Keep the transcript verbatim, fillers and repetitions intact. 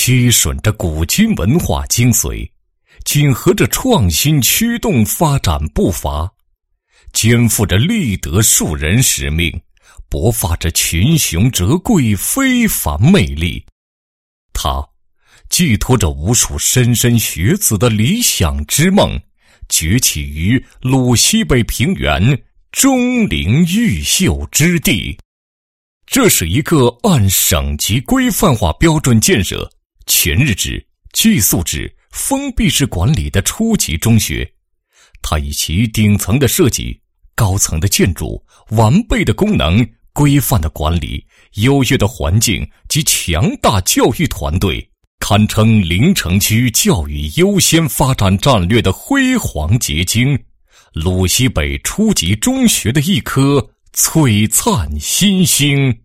曲吮着古今文化精髓，紧合着创新驱动发展步伐，肩负着立德树人使命，勃发着群雄折桂非凡魅力。它寄托着无数莘莘学子的理想之梦，崛起于鲁西北平原钟灵毓秀之地。这是一个按省级规范化标准建设、全日制、寄宿制、封闭式管理的初级中学。它以其顶层的设计、高层的建筑、完备的功能、规范的管理、优越的环境及强大教育团队，堪称临城区教育优先发展战略的辉煌结晶，鲁西北初级中学的一颗璀璨新星。